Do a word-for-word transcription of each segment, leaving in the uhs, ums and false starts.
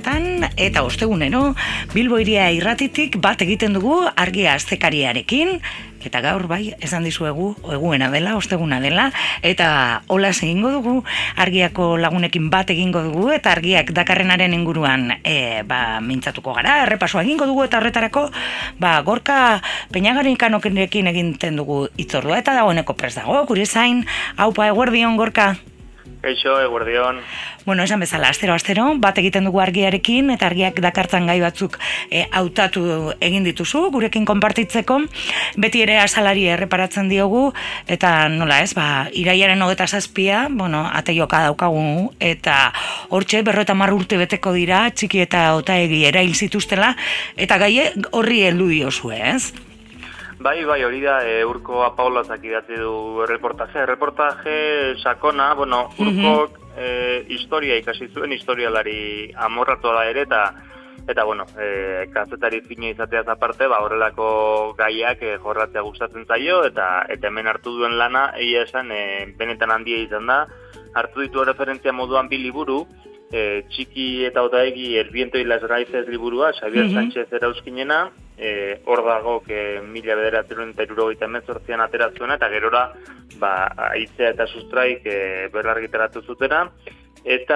honetan, eta ostegunero, Bilbo Hiria irratitik bat egiten dugu argia astekariarekin, eta gaur bai, esan dizuegu, eguena dela, osteguna dela, eta hola egingo dugu, argiako lagunekin bat egingo dugu, eta argiak dakarrenaren inguruan e, ba, mintzatuko gara, errepasoa egingo dugu, eta horretarako, ba, Gorka Peñagarikanorekin eginten dugu itzordua, eta dagoeneko prest dago, gure zain, haupa, eguerdion, Gorka. Eixo, eguerdion. Bueno, esan bezala, astero, astero, bat egiten dugu argiarekin, eta argiak dakartzan gai batzuk e, hautatu egin dituzu, gurekin konpartitzeko, beti ere asalari erreparatzen diogu, eta nola ez, ba, iraiaren hogeta zazpia, bueno, ateioka daukagu, eta hortxe berroeta hamar urte beteko dira, txiki eta otaegi erail zituztela, eta gai horri heldu diozue, ez? Bai, bai, hori da, e, Urko Apaolazak idatzi du reportaje. Reportaje sakona, bueno, Urkok mm-hmm. e, historia ikasi zuen, historialari amorratu da ere, eta, eta bueno, e, kazetari fina izateaz aparte, ba, horrelako gaiak e, jorratzea gustatzen zaio, eta, eta hemen hartu duen lana, egia esan, e, benetan handia izan da, hartu ditu referentzia moduan bi liburu, e, txiki eta otaegi El viento y las raíces liburua, Xavier mm-hmm. Sánchez erauzkinena, E, hor dago que mila bederatzen eta hirurogeita hemezortzian ateratzen eta gerora ba, Aitzea eta Sustraik e, berrargitaratu zutena eta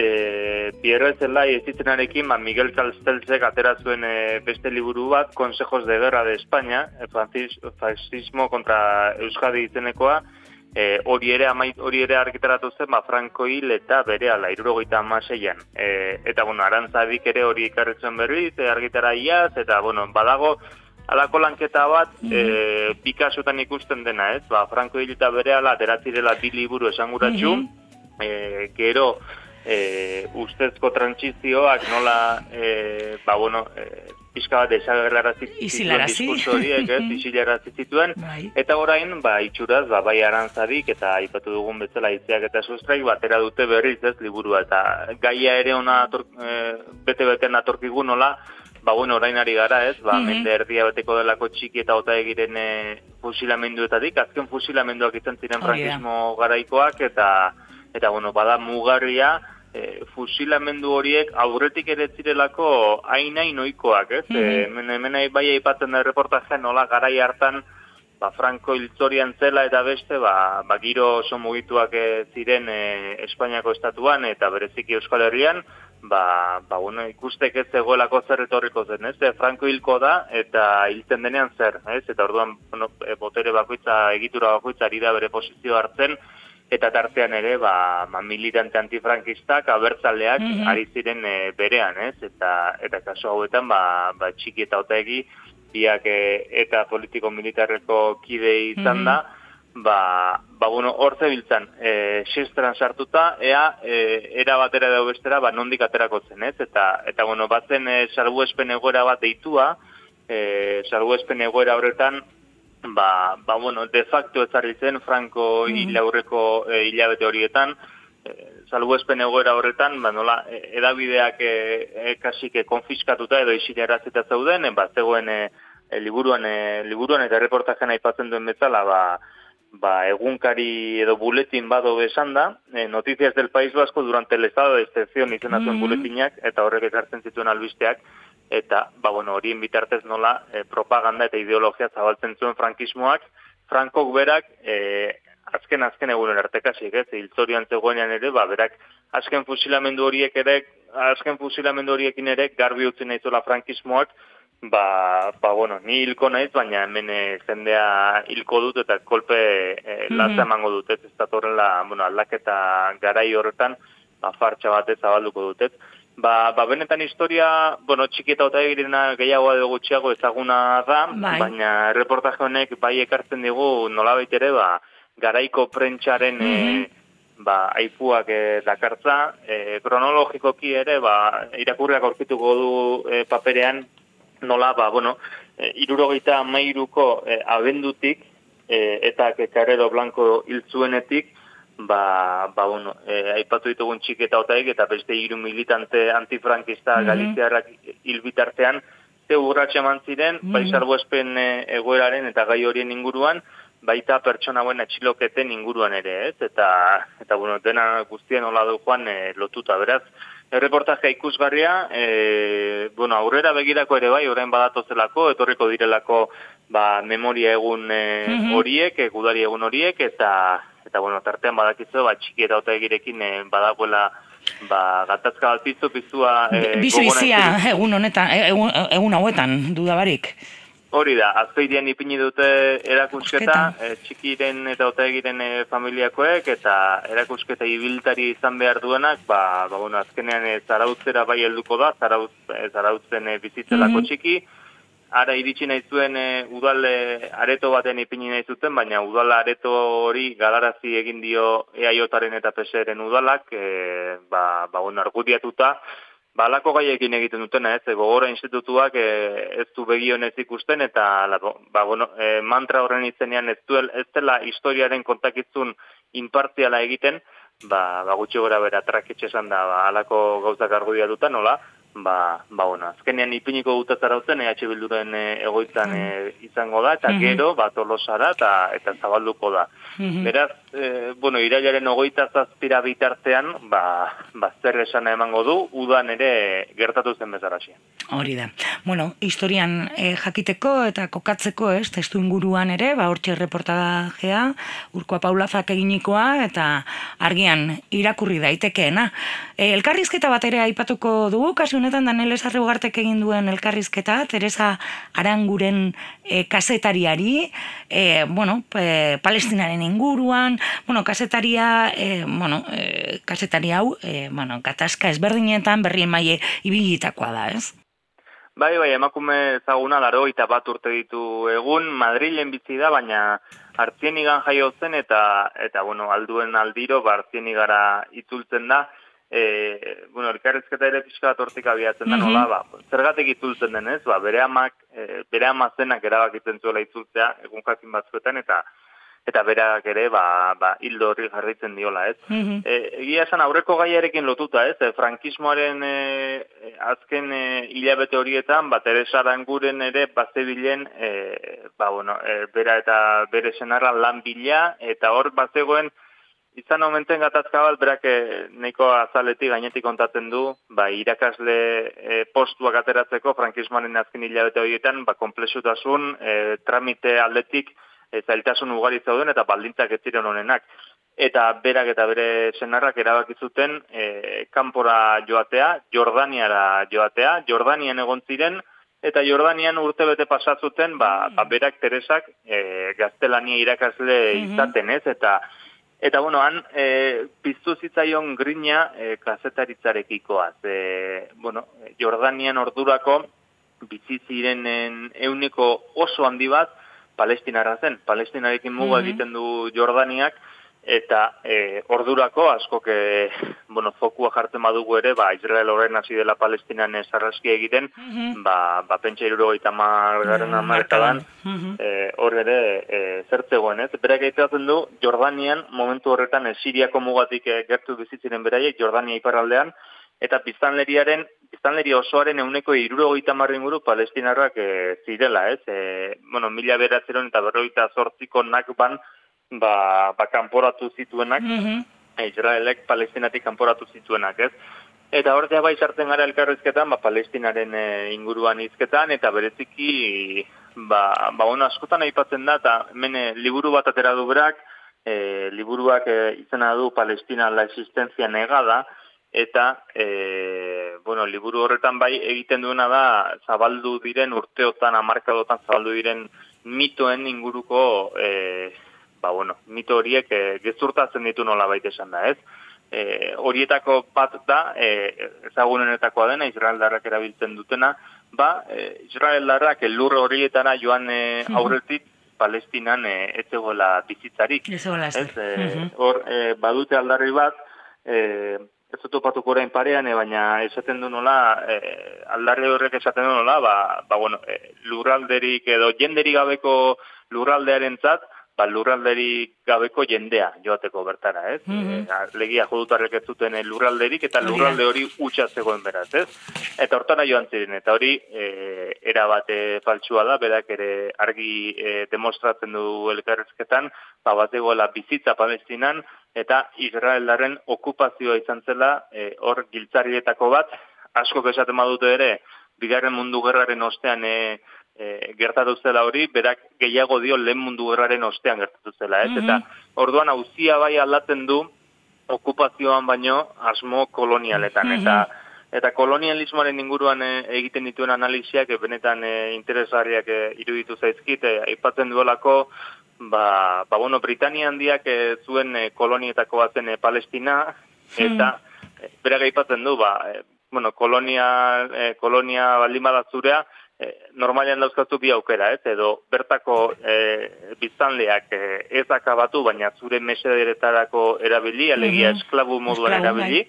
e, Pierre Zelai ezitzenarekin ba, Miguel Calstelzek ateratzen e, beste liburu bat Consejos de Guerra de España e, Fascismo contra Euskadi izenekoa E, hori ere amait, hori ere argitaratu zen, ba, Franco hil eta berehala, hirurogeita hamaseian. E, eta, bueno, Arantzadik ere hori ikarritzen berriz, e, argitara iaz, eta, bueno, badago, alako lanketa bat, mm-hmm. e, Picassotan ikusten dena, ez? Ba, Franco hil eta berehala, ateratzirela bi liburu esanguratxu, mm-hmm. e, gero, e, ustezko trantsizioak nola, e, ba, bueno, e, pixka bat desagerrarazi zituen diskurso horiek, ez, isilarazi zituen, eta orain, ba, itxuraz, ba, bai Arantzadik eta aipatu dugun bezala Itzeak eta Sustraik batera dute berriz, ez, liburua, eta gaia ere ona ator, e, bete-beten atorkigu nola, ba, bueno, orain ari gara, ez, ba, mm-hmm. mende erdia beteko delako txiki eta otaegiren e, fusilamenduetatik, azken fusilamenduak izan ziren oh, frankismo yeah. garaikoak, eta, eta, bueno, bada mugarria, E, fusilamendu horiek aurretik ere zirelako hain-hain ohikoak, ez? Mm-hmm. E, hemen, hemen bai aipatzen da reportajea nola garai hartan ba, Franco hiltzorian zela eta beste ba, ba, giro oso mugituak ziren e, Espainiako estatuan eta bereziki Euskal Herrian ba, ba, bueno, ikustek ez zegoelako zer etorriko zen, ez? E, Franco hilko da eta hiltzen denean zer, ez? Eta orduan bueno, botere bakoitza, egitura bakoitza ari da bere posizio hartzen eta tartean ere, ba, ba militante antifrankistak, abertzaleak, mm-hmm. ari ziren e, berean, ez? Eta, eta kaso hauetan, ba, ba txiki eta otaegi, biak e, eta politiko-militarreko kide izan da, mm-hmm. ba, ba, bueno, hor zebiltzan, e, xestran sartuta, ea, e, era batera edo bestera, ba, nondik aterako zen, ez? Eta, eta bueno, batzen e, salbuespen egoera bat deitua, e, salbuespen egoera horretan, Ba, ba, bueno, de facto ezarri zen Franco mm-hmm. hilaurreko e, hilabete horietan, e, salbuespen egoera horretan, ba, nola, e, edabideak e, e, kasik konfiskatuta edo isilerazita zeuden, e, ba, zegoen e, e, liburuan, e, liburuan eta reportajean aipatzen duen bezala, ba, ba, egunkari edo buletin bado besan da, e, Noticias del País Vasco durante el estado de excepción izenatuen mm-hmm. buletinak, eta horrek ekartzen zituen albisteak, eta, ba, bueno, horien bitartez nola e, propaganda eta ideologia zabaltzen zuen frankismoak, Frankok berak, e, azken azken egunen artekasik, ez, hiltzorian zegoenean ere, ba, berak, azken fusilamendu horiek ere, azken fusilamendu horiekin ere, garbi utzi nahi zola frankismoak, ba, ba, bueno, ni hilko naiz, baina hemen e, jendea hilko dut eta kolpe e, latza emango dut, ez, ez datorrela, bueno, aldaketa garai horretan, ba, fartxa batez zabalduko dut, ez. Ba, ba, benetan historia, bueno, txikita eta egirena gehiagoa edo gutxiago ezaguna da, bai. Baina reportaje honek bai ekartzen digu nolabait ere, ba, garaiko prentxaren mm-hmm. e, ba, aipuak e, dakartza, e, kronologikoki ere, ba, irakurriak aurkituko du e, paperean, nola, ba, bueno, e, irurogeita hamairuko e, abendutik, e, eta Carrero Blanco hiltzuenetik, ba, ba, bueno, e, aipatu ditugun txiki eta otaik, eta beste hiru militante antifrankista mm-hmm. galiziarrak hilbitartean, ze urratxe eman ziren, mm-hmm. bai salbuespen e, egoeraren eta gai horien inguruan, baita pertsona buen atxiloketen inguruan ere, ez? Eta, eta bueno, dena guztien hola du joan e, lotuta, beraz, Erreportajea ikusgarria, e, bueno, aurrera begirako ere bai, orain badatozelako, etorriko direlako ba, memoria egun e, horiek, e, gudari egun horiek, eta, eta bueno, tartean badakitzu, ba, txiki eta ota egirekin e, badagoela ba, gatazka bat piztu, piztua... E, Bizu-bizia egun honetan, egun, egun hauetan, dudabarik. Hori da, azpeidean ipini dute erakusketa, e, txikiren eta otaegiren e, familiakoek, eta erakusketa ibiltari izan behar duenak, ba, ba bueno, azkenean e, zarautzera bai helduko da, zarautz, e, zarautzen e, bizitzelako mm-hmm. txiki, ara iritsi nahi zuen e, udal e, areto baten ipini nahi zuten, baina udal areto hori galarazi egin dio eaiotaren eta P S eren udalak, e, ba, ba bueno, argudiatuta, Ba, alako gaiekin egiten dutena, ez, gogora institutuak e, ez du begionez ikusten, eta ba, bueno, e, mantra horren izenean ez, duel, ez dela historiaren kontakizun inpartziala egiten, ba, ba gutxi gora bera traketxe esan da, ba, alako gauzak argudiatuta, nola, ba, ba, bueno, azkenean ipiniko dut zarautzen, E H Bilduren e, egoitzan e, izango da, eta mm-hmm. gero, ba, Tolosara, eta, eta zabalduko da. Mm-hmm. Beraz, e, bueno, irailaren ogoita zazpira bitartean, ba, ba, zer esana emango du, udan ere gertatu zen bezaraxia. Hori da. Bueno, historian e, jakiteko eta kokatzeko, ez, testu inguruan ere, ba, hortxe reportajea, Urkoa Paulazak eginikoa, eta argian irakurri daitekeena. E, elkarrizketa bat ere aipatuko dugu, kasu honetan Daniel Esarriugartek egin duen elkarrizketa, Teresa Aranguren e, kazetariari, e, bueno, e, Palestinaren inguruan, bueno, kasetaria, e, bueno, e, kazetari hau, e, bueno, gatazka ezberdinetan berrien maile ibilitakoa da, ez? Bai, bai, emakume ezaguna laro eta bat urte ditu egun, Madrilen bizi da, baina Artzienigan jaio zen eta, eta bueno, alduen aldiro, ba, Artzienigara itzultzen da, E, bueno, elkarrizketa ere pixka bat hortik abiatzen da nola, ba, zergatik itzultzen denez, ba, bere amak, e, bere amazenak erabakitzen zuela itzultzea, egun jakin batzuetan, eta eta berak ere, ba, ba, hildo horri jarritzen diola, ez. Mm-hmm. E, egia esan aurreko gaiarekin lotuta, ez, e, frankismoaren e, azken e, hilabete horietan, ba, Teresa Aranguren ere bazebilen, e, ba, bueno, e, bera eta bere senarra lan bila, eta hor bazegoen, izan momenten gatazka bat, berak nahiko azaletik gainetik kontatzen du, ba, irakasle e, postuak ateratzeko frankismoaren azken hilabete horietan, ba, konplexutasun, e, tramite aldetik, e, zailtasun ugari zauden eta baldintzak ez ziren honenak. Eta berak eta bere senarrak erabaki zuten e, kanpora joatea, Jordaniara joatea, Jordanian egon ziren, eta Jordanian urtebete pasatzuten, ba, ba, berak Teresak e, gaztelania irakasle izaten, ez, eta Eta, bueno, han, e, piztu zitzaion grina e, kazetaritzarekikoa. E, bueno, Jordanian ordurako bizi zirenen euniko oso handi bat Palestinara zen. Palestinarekin muga mm-hmm. egiten du Jordaniak, eta e, ordurako askok, e, bueno, fokua jartzen badugu ere, ba, Israel horren hasi dela Palestinan sarraski egiten, mm-hmm. ba, ba pentsa hirurogeita hamargarren hamarkadan, mm-hmm. e, hor ere e, zertzegoen, ez? Berak egiten du, Jordanian, momentu horretan, e, Siriako mugatik e, gertu bizitziren beraiek, Jordania iparraldean, eta biztanleriaren, biztanleria osoaren euneko hirurogeita hamar inguru palestinarrak e, zirela, ez? E, bueno, mila bederatziehun eta berrogeita zortziko nakban, ba, ba kanporatu zituenak, mm-hmm. Israelek Palestinatik kanporatu zituenak, ez? Eta hortea bai sartzen gara elkarrizketan, ba, Palestinaren e, inguruan hizketan, eta bereziki, ba, ba ono askotan aipatzen da, eta hemen e, liburu bat atera du berak, e, liburuak e, izena du Palestina la existencia negada, eta, e, bueno, liburu horretan bai egiten duena da, zabaldu diren urteotan, hamarkadotan zabaldu diren mitoen inguruko, e, ba, bueno, mito horiek e, gezurtatzen ditu nola baita esan da, ez? E, horietako bat da, e, ezagunenetakoa dena, Israeldarrak erabiltzen dutena, ba, e, Israeldarrak elur horietara joan e, aurretik, Palestinan e, ez egola bizitzarik. Ez egola ez. E, hor, e, badute aldarri bat, e, ez topatuko orain parean, e, baina esaten du nola, e, aldarri horrek esaten du nola, ba, ba bueno, e, lurralderik edo jenderik gabeko lurraldearentzat, ba, lurralderik gabeko jendea joateko bertara, ez? Mm-hmm. E, legia jodutarrek ez zuten lurralderik, eta lurralde hori utxa zegoen beraz, ez? Eta hortara joan ziren, eta hori e, erabate faltsua da, berak ere argi e, demostratzen du elkarrezketan, ba, bat egoela bizitza Palestinan, eta Israelaren okupazioa izan zela e, hor giltzarrietako bat, asko esaten badute ere, bigarren mundu gerraren ostean e, e, gertatu zela hori, berak gehiago dio lehen mundu gerraren ostean gertatu zela, ez? Mm-hmm. Eta orduan auzia bai aldatzen du okupazioan baino asmo kolonialetan, mm-hmm. eta eta kolonialismoaren inguruan e, egiten dituen analisiak e, benetan e, interesgarriak e, iruditu zaizkit, e, aipatzen duelako, ba, ba bueno, Britania handiak e, zuen e, kolonietako batzen e, Palestina, eta mm. e, berak aipatzen du, ba, e, bueno, kolonia, eh, kolonia baldin bada zurea, eh, normalean dauzkazu bi aukera, ez? Edo bertako eh, biztanleak eh, ez akabatu, baina zure mesederetarako erabili, alegia mm-hmm. esklabu moduan erabili,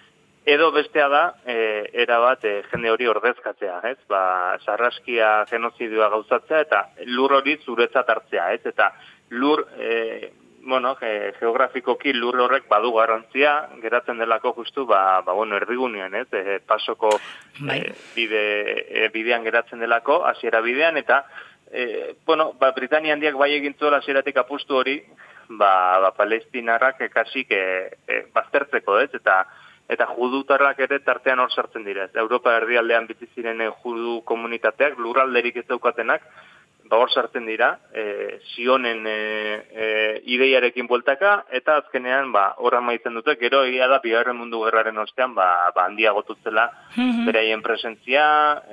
edo bestea da, eh, erabat eh, jende hori ordezkatzea, ez? Ba, sarraskia genozidioa gauzatzea, eta lur hori zuretzat hartzea, ez? Eta lur... Eh, bueno, ge, geografikoki lur horrek badu garrantzia, geratzen delako justu, ba, ba bueno, erdigunean, ez? E, pasoko e, bide, e, bidean geratzen delako, hasiera bidean, eta, e, bueno, ba, Britania handiak bai egintzuela hasieratik apustu hori, ba, ba palestinarrak kasik e, e, baztertzeko, ez? Eta, eta judutarrak ere tartean hor sartzen dira, ez? Europa erdialdean bizi ziren e, judu komunitateak, lurralderik ez daukatenak, ba hor sartzen dira, e, Zionen e, e, ideiarekin bueltaka, eta azkenean, ba, hor amaitzen dute, gero egia da, bigarren mundu gerraren ostean, ba, ba handiagotutzela mm-hmm. beraien presentzia,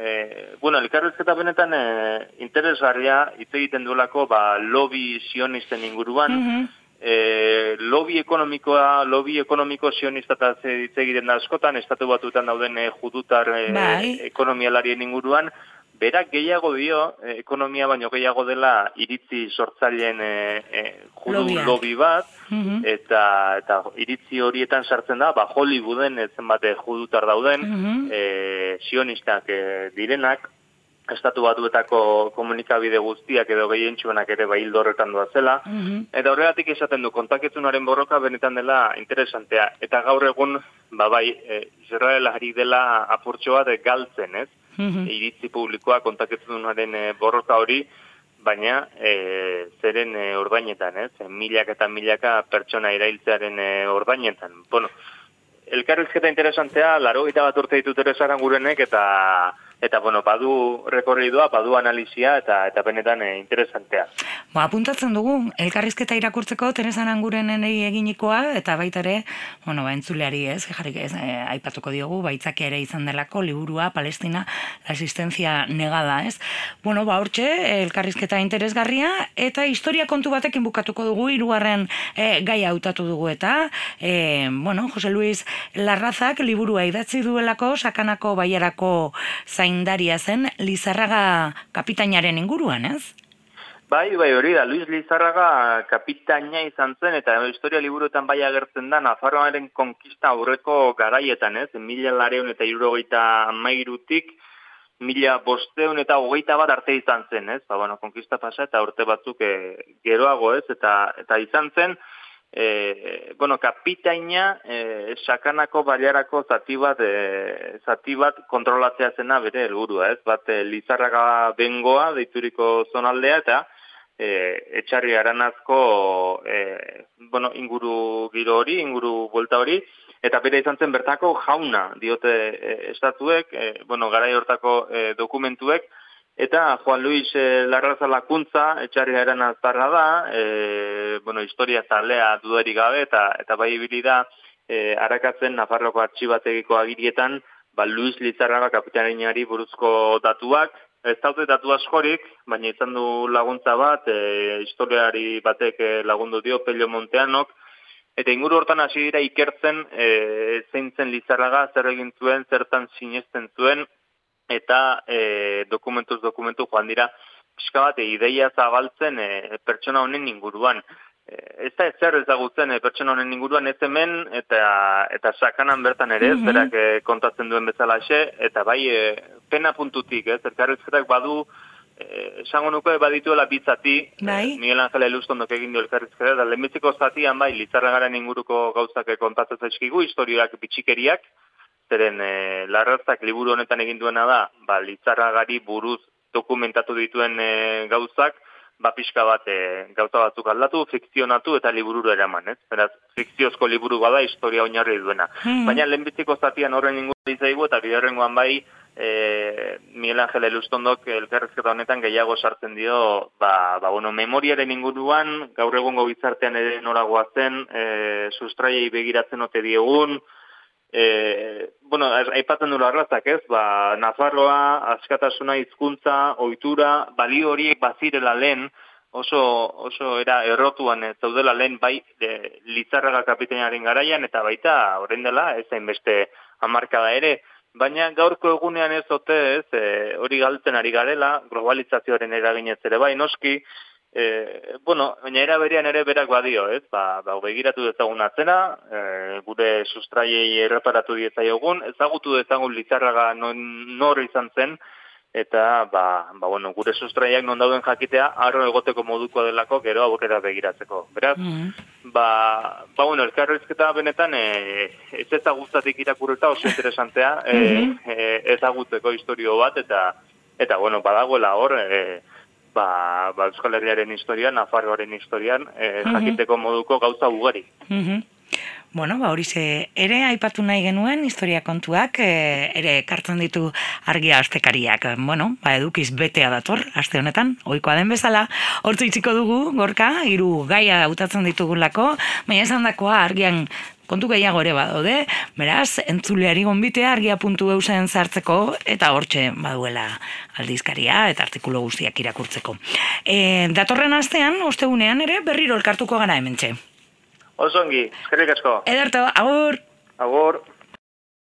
e, bueno, elkarrizketa benetan e, interesgarria, hitz egiten duelako, ba, lobby sionisten inguruan, mm-hmm. e, lobby ekonomikoa, lobby ekonomiko sionista hitz egiten da askotan, estatu batuetan dauden e, judutar e, ekonomialarien inguruan, berak gehiago dio, eh, ekonomia baino gehiago dela iritzi sortzaileen eh, eh, judu lobby bat, mm-hmm. eta, eta iritzi horietan sartzen da, ba, Hollywooden zenbat judutar dauden, mm-hmm. eh, sionistak eh, direnak, estatu batuetako komunikabide guztiak edo gehientsuenak ere bahildo horretan doazela, mm-hmm. eta horregatik esaten du, kontaketzunaren borroka benetan dela interesantea, eta gaur egun, ba bai, eh, Israelari dela apurtxo bat galtzen, ez? Mm-hmm. Iritzi publikoa kontaketzunaren e, borroka hori, baina e, zeren e, ordainetan, ez? Milaka eta milaka pertsona irailtzearen e, ordainetan. Bueno, elkarrizketa interesantea, laro gita bat urte ditut ere Sarangurenek, eta eta bueno, badu rekorridua, badu analizia, eta eta benetan e, interesantea. Ba, apuntatzen dugu, elkarrizketa irakurtzeko Teresa Arangurenen eginikoa, eta baita ere, bueno, ba, entzuleari ez, jarrik ez, e, aipatuko diogu, baitzak ere izan delako, liburua, Palestina, la existencia negada, ez? Bueno, ba, hortxe, elkarrizketa interesgarria, eta historia kontu batekin bukatuko dugu, hirugarren e, gaia hautatu dugu, eta, e, bueno, Jose Luis Larrazak liburua idatzi duelako, Sakanako Baiarako zaindaria zen, Lizarraga kapitainaren inguruan, ez? Bai, bai, hori da, Luis Lizarraga kapitaina izan zen, eta historia liburuetan bai agertzen da, Nafarroaren konkista aurreko garaietan, ez? Mila lareun eta hirurogeita hamairutik, mila bosteun eta hogeita bat arte izan zen, ez? Ba, bueno, konkista pasa eta urte batzuk e, geroago, ez? Eta, eta izan zen, e, bueno, kapitaina e, Sakanako Baiarako zati bat, e, zati bat kontrolatzea zena bere helburua, ez? Bat e, Lizarraga bengoa deituriko zonaldea, eta E, etxarri aranazko e, bueno, inguru giro hori, inguru buelta hori, eta bere izan zen bertako jauna diote e, estatuek, e, bueno, garai hortako e, dokumentuek, eta Juan Luis e, Larraza Lakuntza, etxarri aranaztarra da, e, bueno, historia zalea dudarik gabe, eta, eta bai ibili da e, arakatzen Nafarroko artxibategiko agirietan, ba, Luis Lizarraga kapitainari buruzko datuak, ez daude datu askorik, baina izan du laguntza bat, e, historiari batek lagundu dio, Pello Monteanok, eta inguru hortan hasi dira ikertzen e, zein zen Lizarraga, zer egin zuen, zertan sinesten zuen, eta e, dokumentuz dokumentu joan dira, pixka bat, e, ideia zabaltzen e, pertsona honen inguruan. Ez da ezer ezagutzen e, pertsona honen inguruan ez hemen, eta, eta Sakanan bertan ere, mm-hmm. berak e, kontatzen duen bezalaxe, eta bai, e, pena puntutik, ez, elkarrizketak badu, e, esango nuke badituela bitzati, bai. e, Miguel Angel Elustondok egin dio elkarrizketak, eta lehenbiziko zatian bai, Lizarragaren inguruko gauzak kontatzen zaizkigu, historiak bitxikeriak, zeren e, Larrazak liburu honetan egin duena da, ba, Lizarragari buruz dokumentatu dituen e, gauzak, ba pixka bat e, gauza batzuk aldatu, fikzionatu eta liburura eraman, ez? Beraz, fikziozko liburu bada historia oinarri duena. Mm. Baina lehenbiziko zatian horren inguruan izaigu eta bigarrengoan bai e, Miguel Angel Elustondok elkarrezketa honetan gehiago sartzen dio, ba, ba bueno, memoriaren inguruan, gaur egungo gizartean ere noragoa zen, e, sustraiei begiratzen ote diegun, E, bueno, aipatzen dut arrazak, ez? Ba, Nafarroa, askatasuna, hizkuntza, ohitura, balio horiek bazirela lehen, oso oso era errotuan ez zaudela lehen bai e, Lizarraga kapitainaren garaian eta baita orain dela ez hainbeste hamarkada ere, baina gaurko egunean ez ote, ez? E, hori galtzen ari garela, globalizazioaren eraginez ere bai noski. E, bueno, baina era berean ere berak badio, ez? Ba, ba begiratu dezagun atzera, e, gure sustraiei erreparatu diezaiogun, ezagutu dezagun Lizarraga non, nor izan zen, eta ba, ba, bueno, gure sustraiak non dauden jakitea, harro egoteko moduko delako gero aurrera begiratzeko. Beraz, mm-hmm. ba, ba, bueno, elkarrizketa benetan e, ez ezagustatik irakurreta oso interesantea, mm-hmm. e, e, ezagutzeko historio bat, eta, eta bueno, badagoela hor, e, Ba, ba Euskal Herriaren historian, Nafarroaren historian, eh, jakiteko moduko gauza ugari. Uh-huh. Bueno, ba horixe ere aipatu nahi genuen historia kontuak, e, ere ekartzen ditu argia astekariak. Bueno, ba edukiz betea dator aste honetan, ohikoa den bezala. Hortzu itziko dugu, Gorka, hiru gaia hautatzen ditugulako, baina esandakoa argian kontu gehiago ere badaude, beraz, entzuleari gonbitea argia puntu eusen zartzeko eta hortxe baduela aldizkaria eta artikulu guztiak irakurtzeko. E, datorren astean, ostegunean ere berriro elkartuko gara hementxe. Osongi, eskerrik asko. Ederto, agur!